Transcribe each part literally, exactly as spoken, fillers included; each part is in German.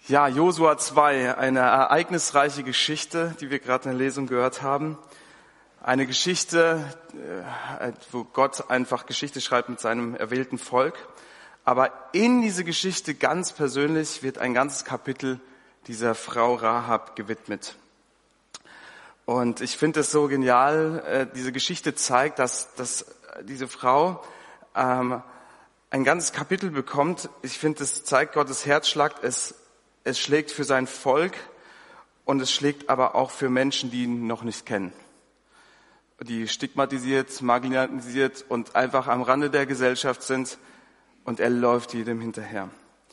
Ja, Josua zwei, eine ereignisreiche Geschichte, die wir gerade in der Lesung gehört haben. Eine Geschichte, wo Gott einfach Geschichte schreibt mit seinem erwählten Volk. Aber in diese Geschichte ganz persönlich wird ein ganzes Kapitel dieser Frau Rahab gewidmet. Und ich finde es so genial, diese Geschichte zeigt, dass, dass diese Frau ähm, ein ganzes Kapitel bekommt. Ich finde, es zeigt Gottes Herzschlag. Es, es schlägt für sein Volk und es schlägt aber auch für Menschen, die ihn noch nicht kennen. Die stigmatisiert, marginalisiert und einfach am Rande der Gesellschaft sind, und er läuft jedem hinterher.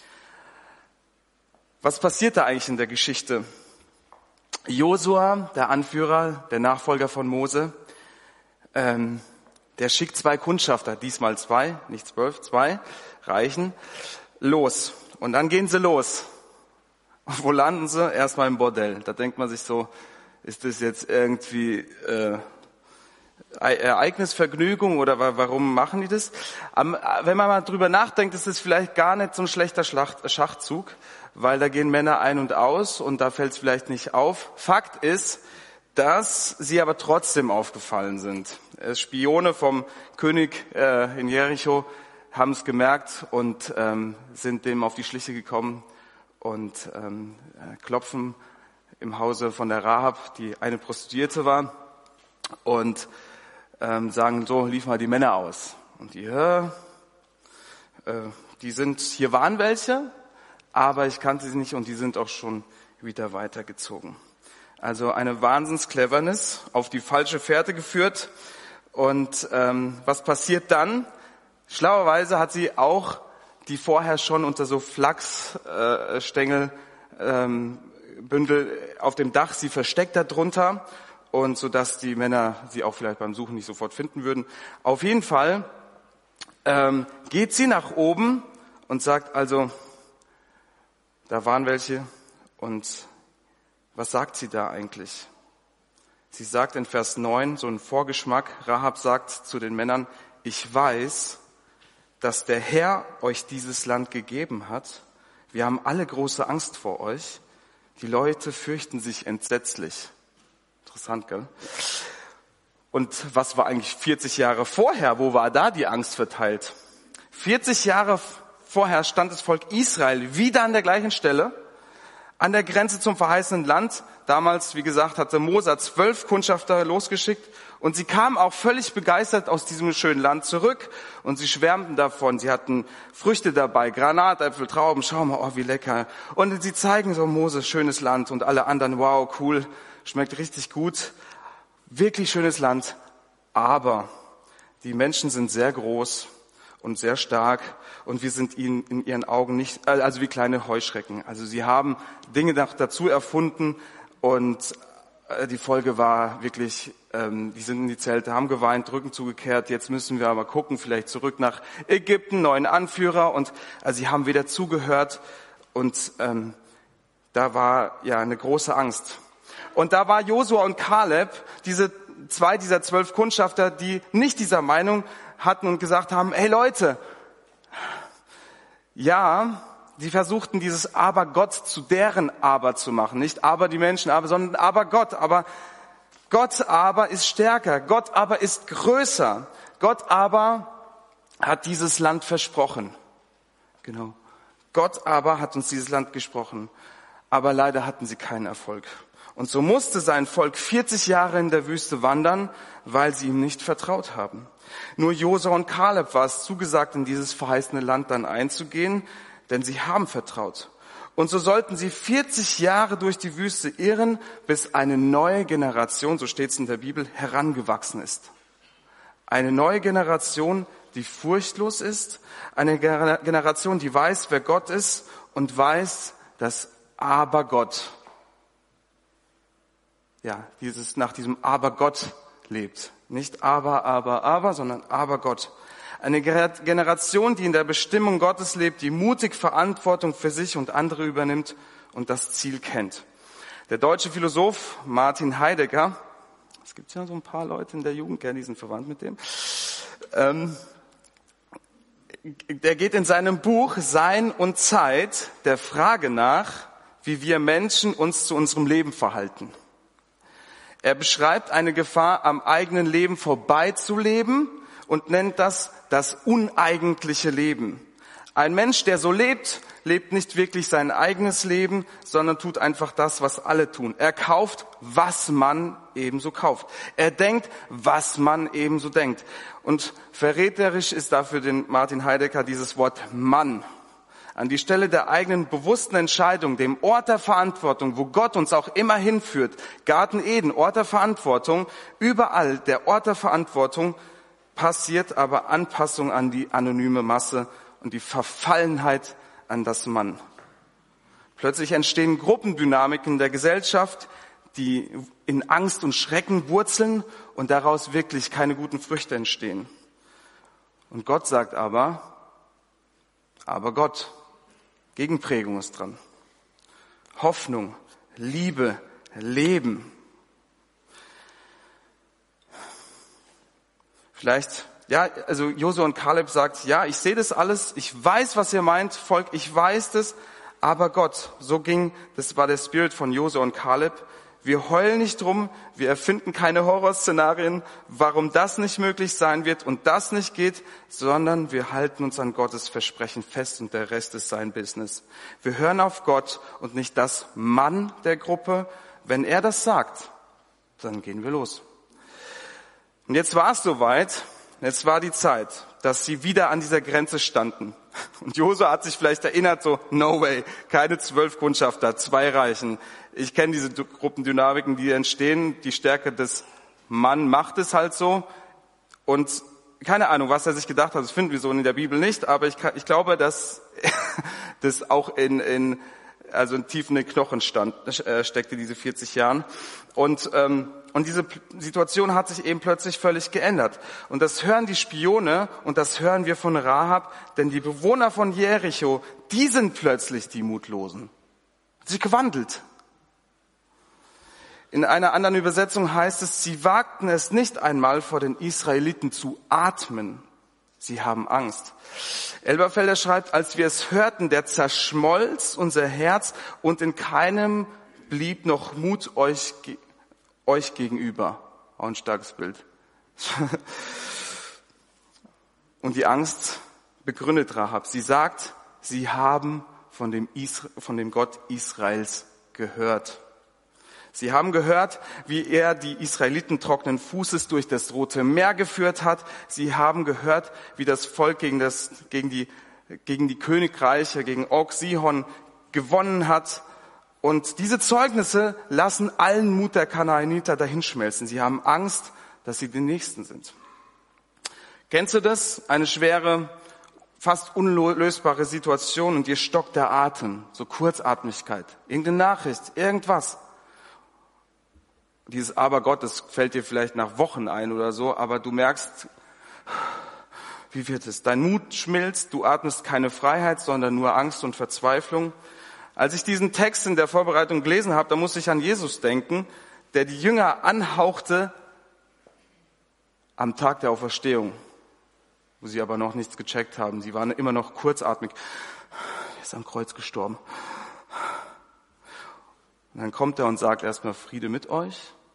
Was passiert da eigentlich in der Geschichte? Josua, der Anführer, der Nachfolger von Mose, ähm, der schickt zwei Kundschafter, diesmal zwei, nicht zwölf, zwei, reichen, los. Und dann gehen sie los. Und wo landen sie? Erstmal im Bordell. Da denkt man sich so, ist das jetzt irgendwie äh, Ereignisvergnügung oder warum machen die das? Wenn man mal drüber nachdenkt, ist es vielleicht gar nicht so ein schlechter Schachzug, weil da gehen Männer ein und aus und da fällt es vielleicht nicht auf. Fakt ist, dass sie aber trotzdem aufgefallen sind. Spione vom König äh, in Jericho haben es gemerkt und ähm, sind dem auf die Schliche gekommen und ähm, klopfen im Hause von der Rahab, die eine Prostituierte war, und ähm, sagen so, lief mal die Männer aus. Und die, äh, äh, die sind, hier waren welche, aber ich kannte sie nicht und die sind auch schon wieder weitergezogen. Also eine Wahnsinns-Cleverness, auf die falsche Fährte geführt. Und ähm, was passiert dann? Schlauerweise hat sie auch, die vorher schon unter so Flachsstängel ähm, Bündel auf dem Dach, sie versteckt da drunter, und so dass die Männer sie auch vielleicht beim Suchen nicht sofort finden würden. Auf jeden Fall ähm, geht sie nach oben und sagt also, da waren welche, und was sagt sie da eigentlich? Sie sagt in Vers neun, so ein Vorgeschmack, Rahab sagt zu den Männern, ich weiß, dass der Herr euch dieses Land gegeben hat. Wir haben alle große Angst vor euch. Die Leute fürchten sich entsetzlich. Interessant, gell? Und was war eigentlich vierzig Jahre vorher? Wo war da die Angst verteilt? vierzig Jahre vorher stand das Volk Israel wieder an der gleichen Stelle, an der Grenze zum verheißenen Land. Damals, wie gesagt, hatte Mose zwölf Kundschafter losgeschickt und sie kamen auch völlig begeistert aus diesem schönen Land zurück und sie schwärmten davon. Sie hatten Früchte dabei, Granatäpfel, Trauben, schau mal, oh wie lecker. Und sie zeigen so, Mose, schönes Land, und alle anderen, wow, cool, schmeckt richtig gut, wirklich schönes Land. Aber die Menschen sind sehr groß und sehr stark und wir sind ihnen in ihren Augen nicht, also wie kleine Heuschrecken. Also sie haben Dinge dazu erfunden und die Folge war wirklich, ähm, die sind in die Zelte, haben geweint, Rücken zugekehrt, jetzt müssen wir aber gucken, vielleicht zurück nach Ägypten, neuen Anführer, und also sie haben wieder zugehört und ähm, da war ja eine große Angst. Und da war Josua und Kaleb, diese zwei dieser zwölf Kundschafter, die nicht dieser Meinung hatten und gesagt haben, hey Leute, ja, sie versuchten dieses Aber Gott zu deren Aber zu machen. Nicht aber die Menschen, aber, sondern aber Gott. Aber Gott aber ist stärker. Gott aber ist größer. Gott aber hat dieses Land versprochen. Genau. Gott aber hat uns dieses Land gesprochen. Aber leider hatten sie keinen Erfolg. Und so musste sein Volk vierzig Jahre in der Wüste wandern, weil sie ihm nicht vertraut haben. Nur Josua und Kaleb war es zugesagt, in dieses verheißene Land dann einzugehen, denn sie haben vertraut. Und so sollten sie vierzig Jahre durch die Wüste irren, bis eine neue Generation, so steht es in der Bibel, herangewachsen ist. Eine neue Generation, die furchtlos ist, eine Generation, die weiß, wer Gott ist und weiß, dass aber Gott, ja, dieses, nach diesem aber Gott lebt. Nicht aber, aber, aber, sondern aber Gott. Eine Generation, die in der Bestimmung Gottes lebt, die mutig Verantwortung für sich und andere übernimmt und das Ziel kennt. Der deutsche Philosoph Martin Heidegger, es gibt ja so ein paar Leute in der Jugend, die sind verwandt mit dem, ähm, der geht in seinem Buch Sein und Zeit der Frage nach, wie wir Menschen uns zu unserem Leben verhalten. Er beschreibt eine Gefahr, am eigenen Leben vorbeizuleben und nennt das das uneigentliche Leben. Ein Mensch, der so lebt, lebt nicht wirklich sein eigenes Leben, sondern tut einfach das, was alle tun. Er kauft, was man ebenso kauft. Er denkt, was man ebenso denkt. Und verräterisch ist dafür den Martin Heidegger dieses Wort Mann. An die Stelle der eigenen bewussten Entscheidung, dem Ort der Verantwortung, wo Gott uns auch immer hinführt, Garten Eden, Ort der Verantwortung, überall der Ort der Verantwortung, passiert aber Anpassung an die anonyme Masse und die Verfallenheit an das Mann. Plötzlich entstehen Gruppendynamiken der Gesellschaft, die in Angst und Schrecken wurzeln und daraus wirklich keine guten Früchte entstehen. Und Gott sagt aber, aber Gott, Gegenprägung ist dran. Hoffnung, Liebe, Leben. Vielleicht, ja, also Josua und Kaleb sagt, ja, ich sehe das alles, ich weiß, was ihr meint, Volk, ich weiß das, aber Gott, so ging, das war der Spirit von Josua und Kaleb. Wir heulen nicht drum, wir erfinden keine Horrorszenarien, warum das nicht möglich sein wird und das nicht geht, sondern wir halten uns an Gottes Versprechen fest und der Rest ist sein Business. Wir hören auf Gott und nicht das Mann der Gruppe. Wenn er das sagt, dann gehen wir los. Und jetzt war es soweit, jetzt war die Zeit, dass sie wieder an dieser Grenze standen. Und Josua hat sich vielleicht erinnert, so, no way, keine zwölf Kundschafter, zwei reichen. Ich kenne diese Gruppendynamiken, die entstehen, die Stärke des Mann macht es halt so. Und keine Ahnung, was er sich gedacht hat, das finden wir so in der Bibel nicht, aber ich, ich glaube, dass das auch in, in also in tief in den Knochen stand, äh, steckte diese vierzig Jahren. Und ähm, Und diese Situation hat sich eben plötzlich völlig geändert. Und das hören die Spione und das hören wir von Rahab, denn die Bewohner von Jericho, die sind plötzlich die Mutlosen. Hat sich gewandelt. In einer anderen Übersetzung heißt es, sie wagten es nicht einmal vor den Israeliten zu atmen. Sie haben Angst. Elberfelder schreibt, als wir es hörten, der zerschmolz unser Herz und in keinem blieb noch Mut euch euch gegenüber. Auch ein starkes Bild. Und die Angst begründet Rahab. Sie sagt, sie haben von dem, Isra- von dem Gott Israels gehört. Sie haben gehört, wie er die Israeliten trockenen Fußes durch das Rote Meer geführt hat. Sie haben gehört, wie das Volk gegen, das, gegen, die, gegen die Königreiche, gegen Og, Sihon gewonnen hat. Und diese Zeugnisse lassen allen Mut der Kanaaniter dahinschmelzen. Sie haben Angst, dass sie die Nächsten sind. Kennst du das? Eine schwere, fast unlösbare Situation und dir stockt der Atem, so Kurzatmigkeit, irgendeine Nachricht, irgendwas. Dieses Aber Gott, das fällt dir vielleicht nach Wochen ein oder so, aber du merkst, wie wird es? Dein Mut schmilzt, du atmest keine Freiheit, sondern nur Angst und Verzweiflung. Als ich diesen Text in der Vorbereitung gelesen habe, da musste ich an Jesus denken, der die Jünger anhauchte am Tag der Auferstehung, wo sie aber noch nichts gecheckt haben. Sie waren immer noch kurzatmig. Er ist am Kreuz gestorben. Und dann kommt er und sagt erstmal Friede mit euch.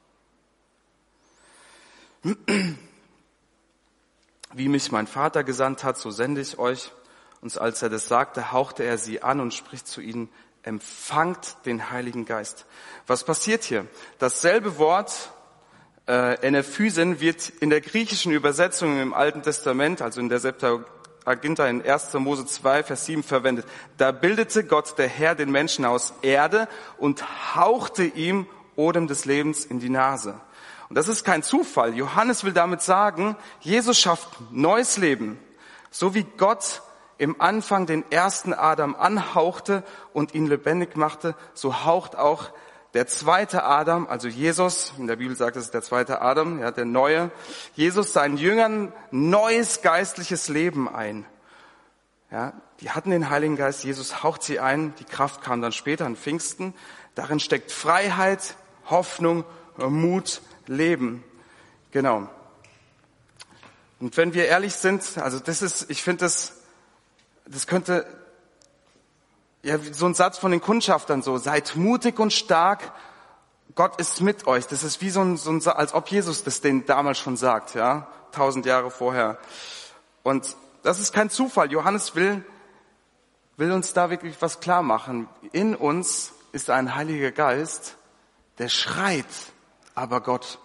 Wie mich mein Vater gesandt hat, so sende ich euch. Und als er das sagte, hauchte er sie an und spricht zu ihnen, empfangt den Heiligen Geist. Was passiert hier? Dasselbe Wort, äh, Enephysen, wird in der griechischen Übersetzung im Alten Testament, also in der Septuaginta in erster Mose zwei, Vers sieben verwendet. Da bildete Gott, der Herr, den Menschen aus Erde und hauchte ihm Odem des Lebens in die Nase. Und das ist kein Zufall. Johannes will damit sagen, Jesus schafft neues Leben. So wie Gott im Anfang den ersten Adam anhauchte und ihn lebendig machte, so haucht auch der zweite Adam, also Jesus, in der Bibel sagt es der zweite Adam, ja, der neue, Jesus seinen Jüngern neues geistliches Leben ein. Ja, die hatten den Heiligen Geist, Jesus haucht sie ein, die Kraft kam dann später an Pfingsten. Darin steckt Freiheit, Hoffnung, Mut, Leben. Genau. Und wenn wir ehrlich sind, also das ist, ich finde das, das könnte, ja, so ein Satz von den Kundschaftern so, seid mutig und stark, Gott ist mit euch. Das ist wie so ein, so ein, als ob Jesus das denen damals schon sagt, ja, tausend Jahre vorher. Und das ist kein Zufall. Johannes will, will uns da wirklich was klar machen. In uns ist ein Heiliger Geist, der schreit, aber Gott.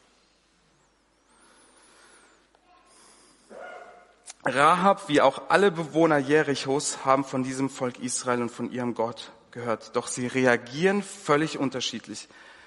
Rahab, wie auch alle Bewohner Jerichos, haben von diesem Volk Israel und von ihrem Gott gehört. Doch sie reagieren völlig unterschiedlich.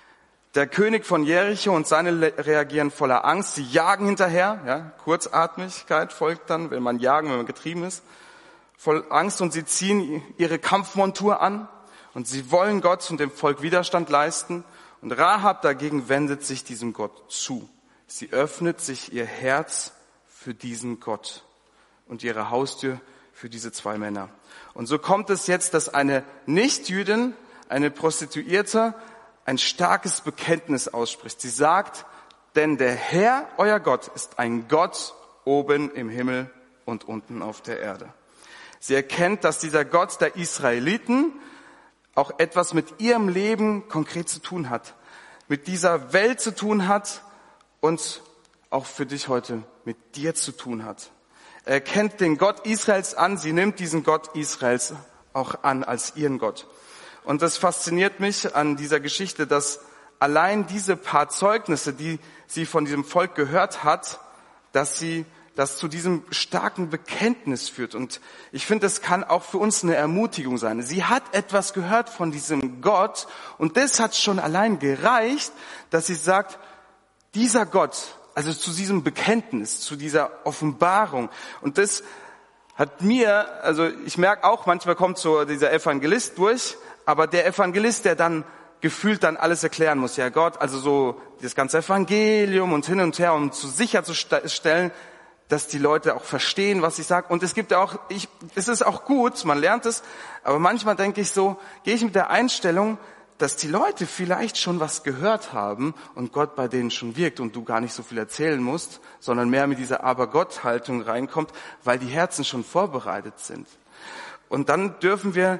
Der König von Jericho und seine reagieren voller Angst. Sie jagen hinterher. Ja, Kurzatmigkeit folgt dann, wenn man jagen, wenn man getrieben ist. Voll Angst, und sie ziehen ihre Kampfmontur an. Und sie wollen Gott und dem Volk Widerstand leisten. Und Rahab dagegen wendet sich diesem Gott zu. Sie öffnet sich ihr Herz für diesen Gott und ihre Haustür für diese zwei Männer. Und so kommt es jetzt, dass eine Nichtjüdin, eine Prostituierte, ein starkes Bekenntnis ausspricht. Sie sagt, denn der Herr, euer Gott, ist ein Gott oben im Himmel und unten auf der Erde. Sie erkennt, dass dieser Gott der Israeliten auch etwas mit ihrem Leben konkret zu tun hat, mit dieser Welt zu tun hat und auch für dich heute mit dir zu tun hat. Er erkennt den Gott Israels an, sie nimmt diesen Gott Israels auch an als ihren Gott. Und das fasziniert mich an dieser Geschichte, dass allein diese paar Zeugnisse, die sie von diesem Volk gehört hat, dass sie das zu diesem starken Bekenntnis führt. Und ich finde, das kann auch für uns eine Ermutigung sein. Sie hat etwas gehört von diesem Gott und das hat schon allein gereicht, dass sie sagt, dieser Gott, also zu diesem Bekenntnis, zu dieser Offenbarung. Und das hat mir, also ich merke auch, manchmal kommt so dieser Evangelist durch, aber der Evangelist, der dann gefühlt dann alles erklären muss, ja Gott, also so das ganze Evangelium und hin und her, um zu sicherzustellen, dass die Leute auch verstehen, was ich sage. Und es gibt ja auch, ich, es ist auch gut, man lernt es, aber manchmal denke ich so, gehe ich mit der Einstellung, dass die Leute vielleicht schon was gehört haben und Gott bei denen schon wirkt und du gar nicht so viel erzählen musst, sondern mehr mit dieser Aber-Gott-Haltung reinkommt, weil die Herzen schon vorbereitet sind. Und dann dürfen wir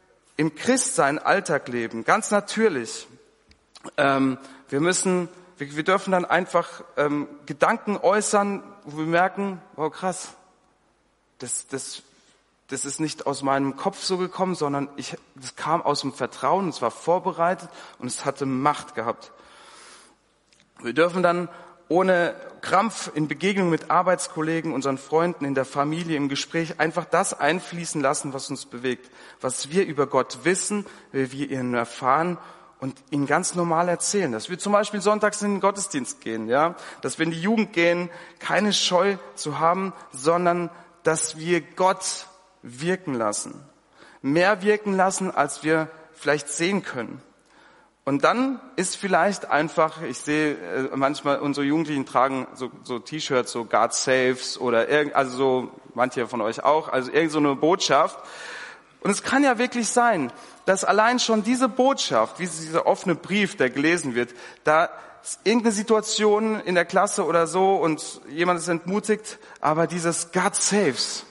im Christsein Alltag leben, ganz natürlich. Ähm, wir müssen, wir, wir dürfen dann einfach ähm, Gedanken äußern, wo wir merken, wow krass, das, das, das ist nicht aus meinem Kopf so gekommen, sondern ich, das kam aus dem Vertrauen, es war vorbereitet und es hatte Macht gehabt. Wir dürfen dann ohne Krampf in Begegnung mit Arbeitskollegen, unseren Freunden, in der Familie, im Gespräch einfach das einfließen lassen, was uns bewegt, was wir über Gott wissen, wie wir ihn erfahren und ihn ganz normal erzählen. Dass wir zum Beispiel sonntags in den Gottesdienst gehen, ja, dass wir in die Jugend gehen, keine Scheu zu haben, sondern dass wir Gott wirken lassen. Mehr wirken lassen, als wir vielleicht sehen können. Und dann ist vielleicht einfach, ich sehe äh, manchmal unsere Jugendlichen tragen so, so T-Shirts, so God Saves oder irgend, also so manche von euch auch, also irgend so eine Botschaft. Und es kann ja wirklich sein, dass allein schon diese Botschaft, wie dieser offene Brief, der gelesen wird, da ist irgendeine Situation in der Klasse oder so und jemand ist entmutigt, aber dieses God Saves,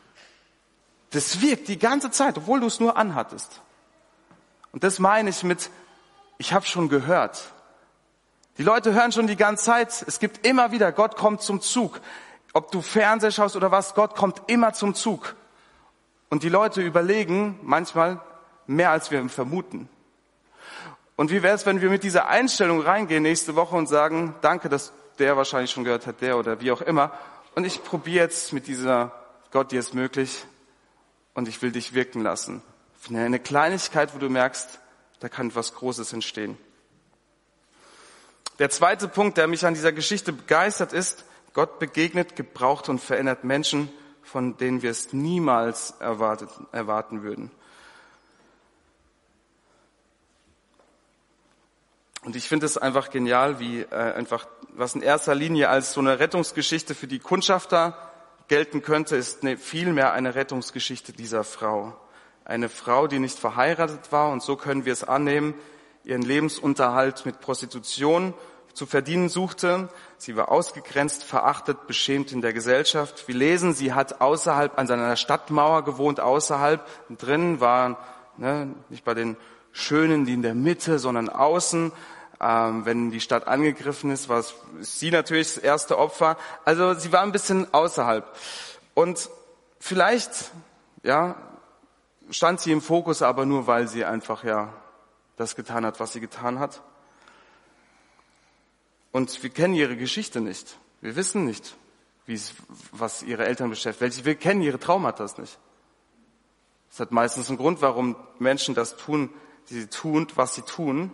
das wirkt die ganze Zeit, obwohl du es nur anhattest. Und das meine ich mit, ich habe schon gehört. Die Leute hören schon die ganze Zeit, es gibt immer wieder, Gott kommt zum Zug. Ob du Fernseher schaust oder was, Gott kommt immer zum Zug. Und die Leute überlegen manchmal mehr, als wir vermuten. Und wie wäre es, wenn wir mit dieser Einstellung reingehen nächste Woche und sagen, danke, dass der wahrscheinlich schon gehört hat, der oder wie auch immer. Und ich probiere jetzt mit dieser, Gott, dir ist möglich und ich will dich wirken lassen. Eine Kleinigkeit, wo du merkst, da kann etwas Großes entstehen. Der zweite Punkt, der mich an dieser Geschichte begeistert, ist, Gott begegnet, gebraucht und verändert Menschen, von denen wir es niemals erwartet, erwarten würden. Und ich finde es einfach genial, wie äh, einfach, was in erster Linie als so eine Rettungsgeschichte für die Kundschafter gelten könnte, ist eine, vielmehr eine Rettungsgeschichte dieser Frau. Eine Frau, die nicht verheiratet war, und so können wir es annehmen, ihren Lebensunterhalt mit Prostitution zu verdienen suchte. Sie war ausgegrenzt, verachtet, beschämt in der Gesellschaft. Wir lesen, sie hat außerhalb an seiner Stadtmauer gewohnt, außerhalb. Drinnen waren Ne? Nicht bei den Schönen, die in der Mitte, sondern außen. Ähm, wenn die Stadt angegriffen ist, war es sie natürlich das erste Opfer. Also sie war ein bisschen außerhalb. Und vielleicht, ja, stand sie im Fokus, aber nur, weil sie einfach, ja, das getan hat, was sie getan hat. Und wir kennen ihre Geschichte nicht. Wir wissen nicht, wie es, was ihre Eltern beschäftigt. Wir kennen ihre Traumata nicht. Das hat meistens einen Grund, warum Menschen das tun, die sie tun, was sie tun.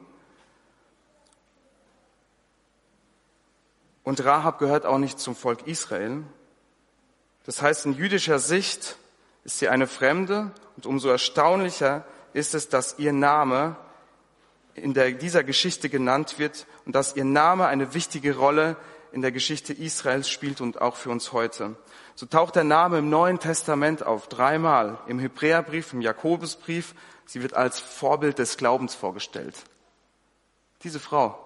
Und Rahab gehört auch nicht zum Volk Israel. Das heißt, in jüdischer Sicht ist sie eine Fremde und umso erstaunlicher ist es, dass ihr Name in der, dieser Geschichte genannt wird und dass ihr Name eine wichtige Rolle in der Geschichte Israels spielt und auch für uns heute. So taucht der Name im Neuen Testament auf, dreimal. Im Hebräerbrief, im Jakobusbrief. Sie wird als Vorbild des Glaubens vorgestellt. Diese Frau.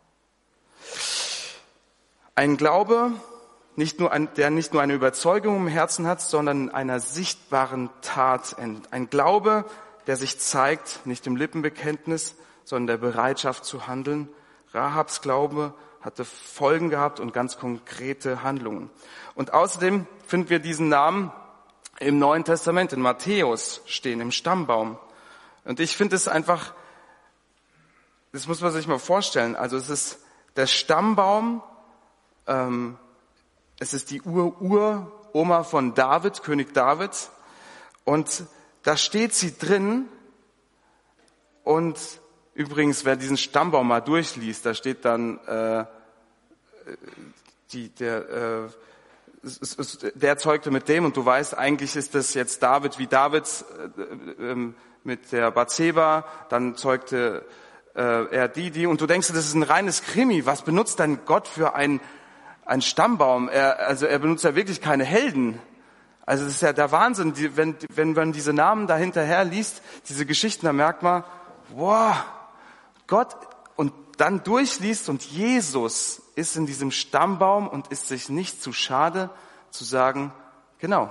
Ein Glaube, nicht nur ein, der nicht nur eine Überzeugung im Herzen hat, sondern einer sichtbaren Tat. Ein Glaube, der sich zeigt, nicht im Lippenbekenntnis, sondern der Bereitschaft zu handeln. Rahabs Glaube hatte Folgen gehabt und ganz konkrete Handlungen. Und außerdem finden wir diesen Namen im Neuen Testament, in Matthäus stehen, im Stammbaum. Und ich finde es einfach, das muss man sich mal vorstellen, also es ist der Stammbaum, ähm, es ist die Ur-Ur-Oma von David, König David, und da steht sie drin. Und übrigens, wer diesen Stammbaum mal durchliest, da steht dann, äh, die, der, äh, es, es, der zeugte mit dem, und du weißt, eigentlich ist das jetzt David wie David äh, äh, mit der Bathseba, dann zeugte äh, er die, die, und du denkst, das ist ein reines Krimi. Was benutzt denn Gott für ein, ein Stammbaum? Er, also er benutzt ja wirklich keine Helden. Also das ist ja der Wahnsinn, die, wenn, wenn man diese Namen dahinterher liest, diese Geschichten, da merkt man, wow, Gott, und dann durchliest und Jesus ist in diesem Stammbaum und ist sich nicht zu schade zu sagen, genau,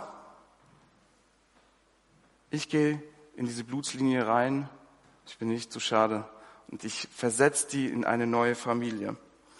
ich gehe in diese Blutslinie rein, ich bin nicht zu schade und ich versetze die in eine neue Familie.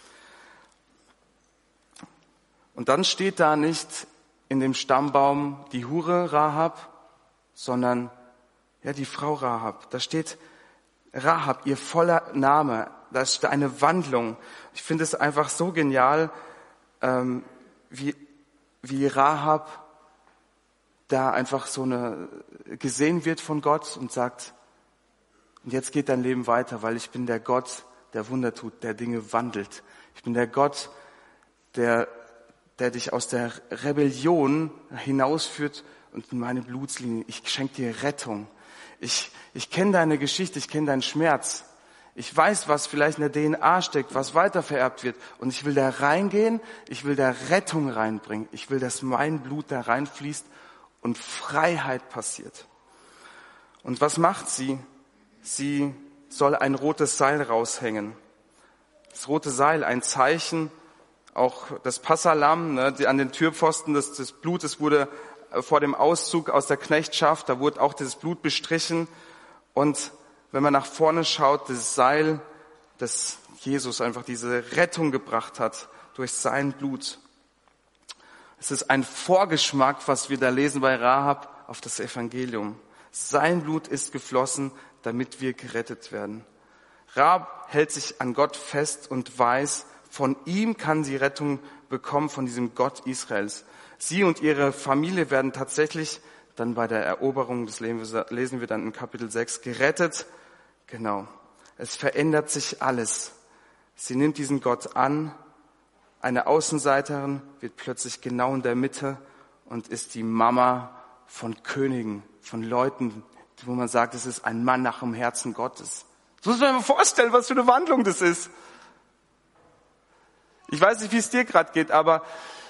Und dann steht da nicht in dem Stammbaum die Hure Rahab, sondern ja die Frau Rahab. Da steht Rahab, ihr voller Name, da ist eine Wandlung. Ich finde es einfach so genial, ähm, wie, wie Rahab da einfach so eine gesehen wird von Gott und sagt, und jetzt geht dein Leben weiter, weil ich bin der Gott, der Wunder tut, der Dinge wandelt. Ich bin der Gott, der, der dich aus der Rebellion hinausführt und in meine Blutslinie. Ich schenke dir Rettung. Ich, ich kenne deine Geschichte, ich kenne deinen Schmerz. Ich weiß, was vielleicht in der D N A steckt, was weitervererbt wird. Und ich will da reingehen, ich will da Rettung reinbringen. Ich will, dass mein Blut da reinfließt und Freiheit passiert. Und was macht sie? Sie soll ein rotes Seil raushängen. Das rote Seil, ein Zeichen, auch das Passalam, ne, die an den Türpfosten des, des Blutes wurde vor dem Auszug aus der Knechtschaft, da wurde auch dieses Blut bestrichen. Und wenn man nach vorne schaut, das Seil, das Jesus einfach diese Rettung gebracht hat durch sein Blut. Es ist ein Vorgeschmack, was wir da lesen bei Rahab, auf das Evangelium. Sein Blut ist geflossen, damit wir gerettet werden. Rahab hält sich an Gott fest und weiß, von ihm kann sie Rettung bekommen, von diesem Gott Israels. Sie und ihre Familie werden tatsächlich dann bei der Eroberung, das lesen wir dann in Kapitel sechs, gerettet. Genau. Es verändert sich alles. Sie nimmt diesen Gott an. Eine Außenseiterin wird plötzlich genau in der Mitte und ist die Mama von Königen, von Leuten, wo man sagt, es ist ein Mann nach dem Herzen Gottes. Das muss man sich mal vorstellen, was für eine Wandlung das ist. Ich weiß nicht, wie es dir gerade geht, aber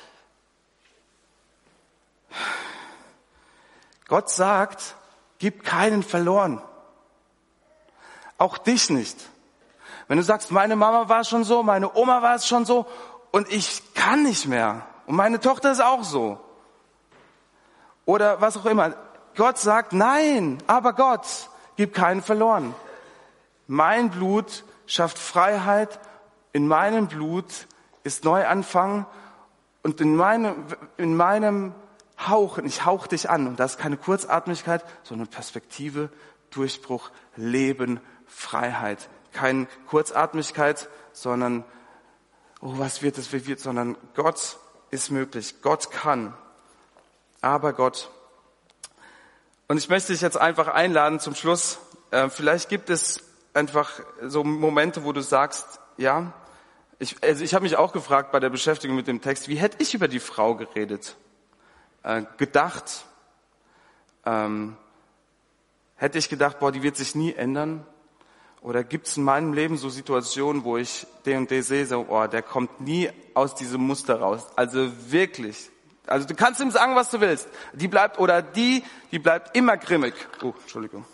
Gott sagt, gib keinen verloren. Auch dich nicht. Wenn du sagst, meine Mama war schon so, meine Oma war es schon so und ich kann nicht mehr. Und meine Tochter ist auch so. Oder was auch immer. Gott sagt, nein, aber Gott, gibt keinen verloren. Mein Blut schafft Freiheit. In meinem Blut ist Neuanfang. Und in meinem, in meinem Hauchen, ich hauch dich an. Und das ist keine Kurzatmigkeit, sondern Perspektive, Durchbruch, Leben, Freiheit. Keine Kurzatmigkeit, sondern, oh, was wird es, wie wird, sondern Gott ist möglich. Gott kann. Aber Gott. Und ich möchte dich jetzt einfach einladen zum Schluss. Äh, vielleicht gibt es einfach so Momente, wo du sagst, ja, ich, also ich habe mich auch gefragt bei der Beschäftigung mit dem Text, wie hätte ich über die Frau geredet? Äh, gedacht, ähm, hätte ich gedacht, boah, die wird sich nie ändern? Oder gibt es in meinem Leben so Situationen, wo ich den und den sehe, so, oh, der kommt nie aus diesem Muster raus. Also wirklich. Also du kannst ihm sagen, was du willst. Die bleibt, oder die, die bleibt immer grimmig. Oh, Entschuldigung.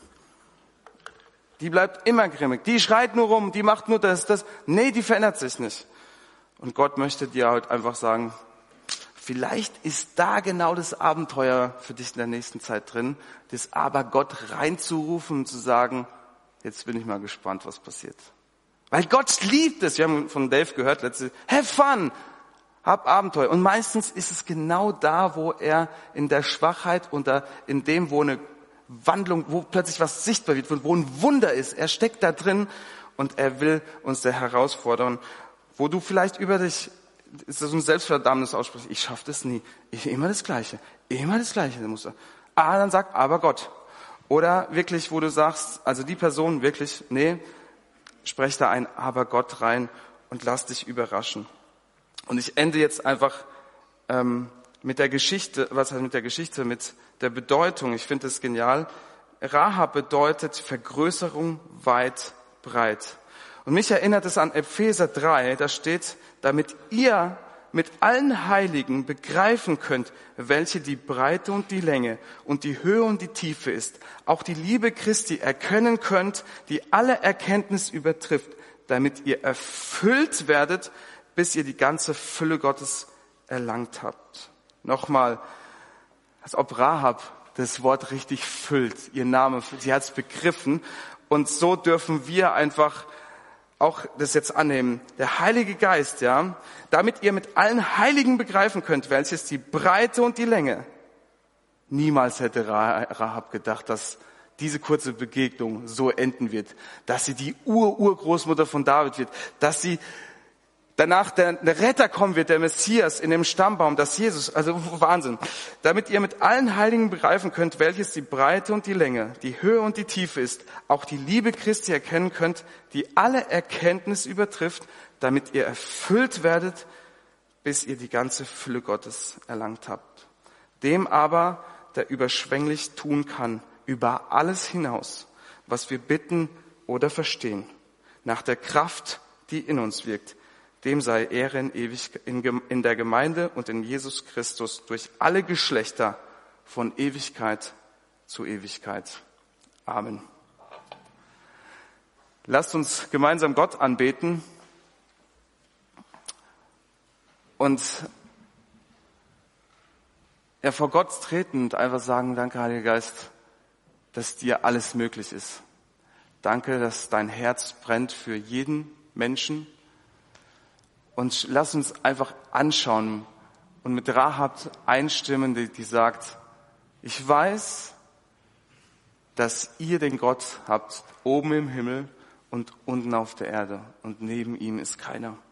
Die bleibt immer grimmig. Die schreit nur rum, die macht nur das, das. Nee, die verändert sich nicht. Und Gott möchte dir heute einfach sagen, vielleicht ist da genau das Abenteuer für dich in der nächsten Zeit drin, das aber Gott reinzurufen und zu sagen, jetzt bin ich mal gespannt, was passiert. Weil Gott liebt es. Wir haben von Dave gehört, letzte, have fun, hab Abenteuer. Und meistens ist es genau da, wo er in der Schwachheit und in dem, wo eine Wandlung, wo plötzlich was sichtbar wird, wo ein Wunder ist. Er steckt da drin und er will uns da herausfordern, wo du vielleicht über dich, ist das ein Selbstverdammnis aussprichst, ich schaffe das nie. Ich, immer das Gleiche, immer das Gleiche. Dann musst du, ah, dann sag, aber Gott. Oder wirklich, wo du sagst, also die Person wirklich, nee, sprech da ein aber Gott rein und lass dich überraschen. Und ich ende jetzt einfach ähm, mit der Geschichte, was heißt mit der Geschichte, mit der Bedeutung. Ich finde es genial. Rahab bedeutet Vergrößerung weit, breit. Und mich erinnert es an Epheser drei, da steht, damit ihr mit allen Heiligen begreifen könnt, welche die Breite und die Länge und die Höhe und die Tiefe ist, auch die Liebe Christi erkennen könnt, die alle Erkenntnis übertrifft, damit ihr erfüllt werdet, bis ihr die ganze Fülle Gottes erlangt habt. Nochmal, als ob Rahab das Wort richtig füllt, ihr Name, sie hat es begriffen und so dürfen wir einfach auch das jetzt annehmen. Der Heilige Geist, ja, damit ihr mit allen Heiligen begreifen könnt, welches die Breite und die Länge. Niemals hätte Rahab gedacht, dass diese kurze Begegnung so enden wird, dass sie die Ur-Urgroßmutter von David wird, dass sie danach der, der Retter kommen wird, der Messias in dem Stammbaum, dass Jesus, also Wahnsinn. Damit ihr mit allen Heiligen begreifen könnt, welches die Breite und die Länge, die Höhe und die Tiefe ist, auch die Liebe Christi erkennen könnt, die alle Erkenntnis übertrifft, damit ihr erfüllt werdet, bis ihr die ganze Fülle Gottes erlangt habt. Dem aber, der überschwänglich tun kann, über alles hinaus, was wir bitten oder verstehen, nach der Kraft, die in uns wirkt, dem sei Ehre in, ewig, in, in der Gemeinde und in Jesus Christus durch alle Geschlechter von Ewigkeit zu Ewigkeit. Amen. Lasst uns gemeinsam Gott anbeten und ja, vor Gott treten und einfach sagen, danke Heiliger Geist, dass dir alles möglich ist. Danke, dass dein Herz brennt für jeden Menschen. Und lass uns einfach anschauen und mit Rahab einstimmen, die, die sagt, ich weiß, dass ihr den Gott habt, oben im Himmel und unten auf der Erde. Und neben ihm ist keiner.